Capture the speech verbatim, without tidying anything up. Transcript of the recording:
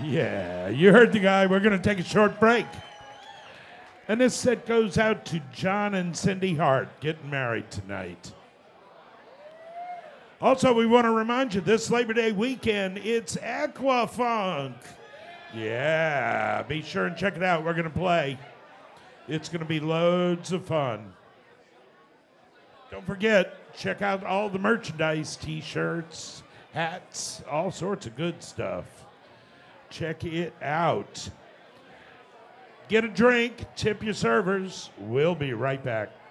Yeah, you heard the guy. We're going to take a short break. And this set goes out to John and Cindy Hart, getting married tonight. Also, we want to remind you, this Labor Day weekend, it's Aquafunk. Yeah, be sure and check it out. We're going to play. It's going to be loads of fun. Don't forget, check out all the merchandise, T-shirts, hats, all sorts of good stuff. Check it out. Get a drink, tip your servers. We'll be right back.